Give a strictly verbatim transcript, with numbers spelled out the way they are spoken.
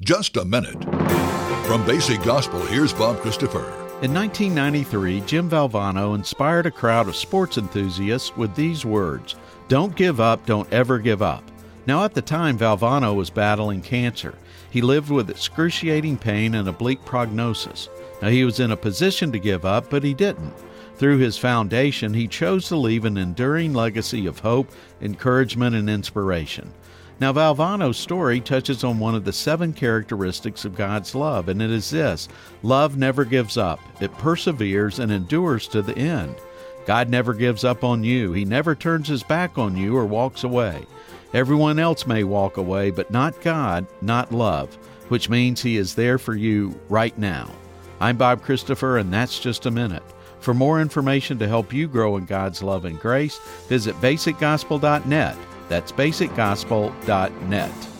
just a minute. From Basic Gospel, here's Bob Christopher. In nineteen ninety-three, Jim Valvano inspired a crowd of sports enthusiasts with these words, "Don't give up, don't ever give up." Now, at the time, Valvano was battling cancer. He lived with excruciating pain and a bleak prognosis. Now, he was in a position to give up, but he didn't. Through his foundation, he chose to leave an enduring legacy of hope, encouragement, and inspiration. Now, Valvano's story touches on one of the seven characteristics of God's love, and it is this: love never gives up. It perseveres and endures to the end. God never gives up on you. He never turns his back on you or walks away. Everyone else may walk away, but not God, not love, which means he is there for you right now. I'm Bob Christopher, and that's Just a Minute. For more information to help you grow in God's love and grace, visit basic gospel dot net. That's basic gospel dot net.